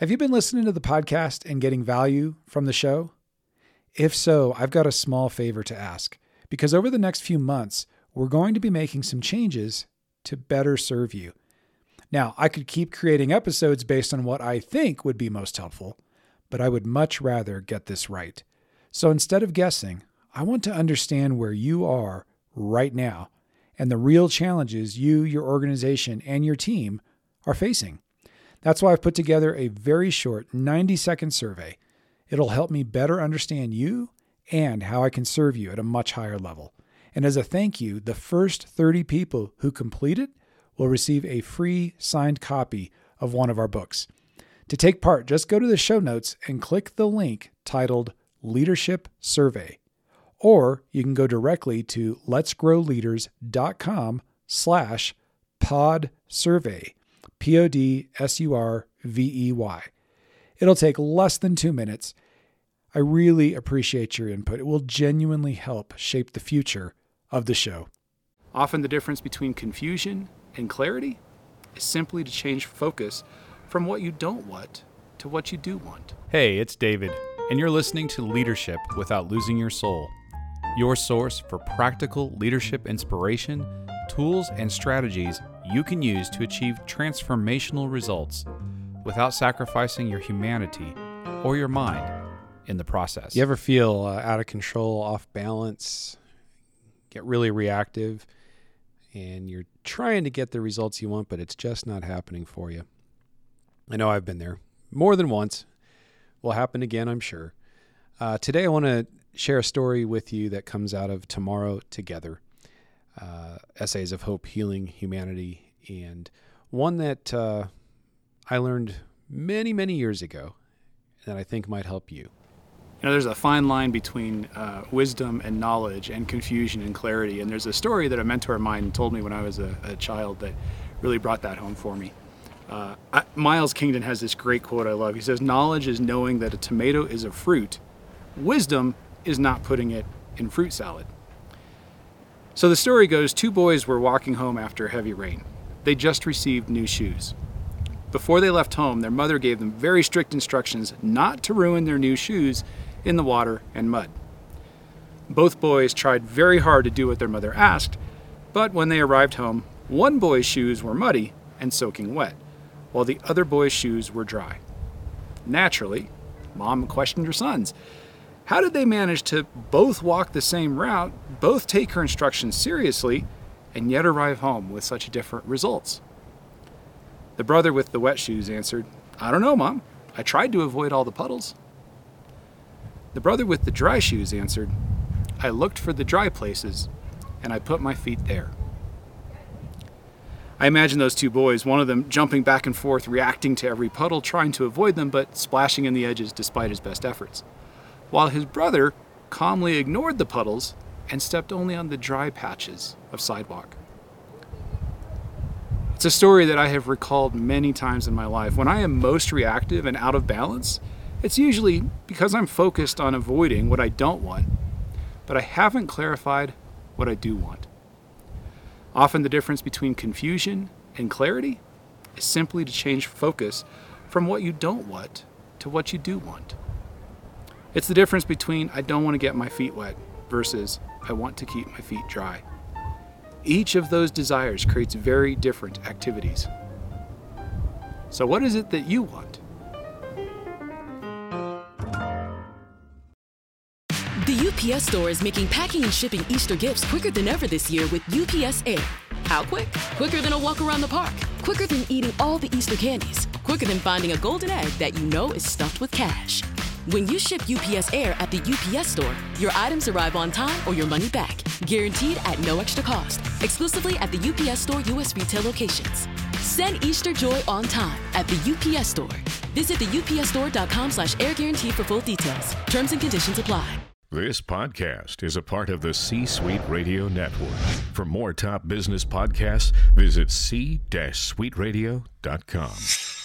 Have you been listening to the podcast and getting value from the show? If so, I've got a small favor to ask, because over the next few months, we're going to be making some changes to better serve you. Now, I could keep creating episodes based on what I think would be most helpful, but I would much rather get this right. So instead of guessing, I want to understand where you are right now and the real challenges you, your organization, and your team are facing. That's why I've put together a very short 90-second survey. It'll help me better understand you and how I can serve you at a much higher level. And as a thank you, the first 30 people who complete it will receive a free signed copy of one of our books. To take part, just go to the show notes and click the link titled Leadership Survey. Or you can go directly to letsgrowleaders.com/podsurvey. PODSURVEY. It'll take less than 2 minutes. I really appreciate your input. It will genuinely help shape the future of the show. Often the difference between confusion and clarity is simply to change focus from what you don't want to what you do want. Hey, it's David, and you're listening to Leadership Without Losing Your Soul, your source for practical leadership inspiration, tools, and strategies you can use to achieve transformational results without sacrificing your humanity or your mind in the process. You ever feel out of control, off balance, get really reactive, and you're trying to get the results you want, but it's just not happening for you? I know I've been there more than once. Will happen again, I'm sure. Today I want to share a story with you that comes out of Tomorrow Together. Essays of Hope, Healing, Humanity, and one that I learned many, many years ago that I think might help you. You know, there's a fine line between wisdom and knowledge and confusion and clarity. And there's a story that a mentor of mine told me when I was a child that really brought that home for me. Miles Kingdon has this great quote I love. He says, "Knowledge is knowing that a tomato is a fruit. Wisdom is not putting it in fruit salad." So the story goes, 2 boys were walking home after heavy rain. They just received new shoes. Before they left home, their mother gave them very strict instructions not to ruin their new shoes in the water and mud. Both boys tried very hard to do what their mother asked, but when they arrived home, one boy's shoes were muddy and soaking wet, while the other boy's shoes were dry. Naturally, Mom questioned her sons. How did they manage to both walk the same route, both take her instructions seriously, and yet arrive home with such different results? The brother with the wet shoes answered, "I don't know, Mom. I tried to avoid all the puddles." The brother with the dry shoes answered, "I looked for the dry places, and I put my feet there." I imagine those 2 boys, one of them jumping back and forth, reacting to every puddle, trying to avoid them, but splashing in the edges despite his best efforts, while his brother calmly ignored the puddles and stepped only on the dry patches of sidewalk. It's a story that I have recalled many times in my life. When I am most reactive and out of balance, it's usually because I'm focused on avoiding what I don't want, but I haven't clarified what I do want. Often the difference between confusion and clarity is simply to change focus from what you don't want to what you do want. It's the difference between I don't want to get my feet wet versus I want to keep my feet dry. Each of those desires creates very different activities. So what is it that you want? The UPS Store is making packing and shipping Easter gifts quicker than ever this year with UPS Air. How quick? Quicker than a walk around the park. Quicker than eating all the Easter candies. Quicker than finding a golden egg that you know is stuffed with cash. When you ship UPS Air at the UPS Store, your items arrive on time or your money back. Guaranteed at no extra cost. Exclusively at the UPS Store U.S. retail locations. Send Easter joy on time at the UPS Store. Visit the upsstore.com/air guarantee for full details. Terms and conditions apply. This podcast is a part of the C-Suite Radio Network. For more top business podcasts, visit c-suiteradio.com.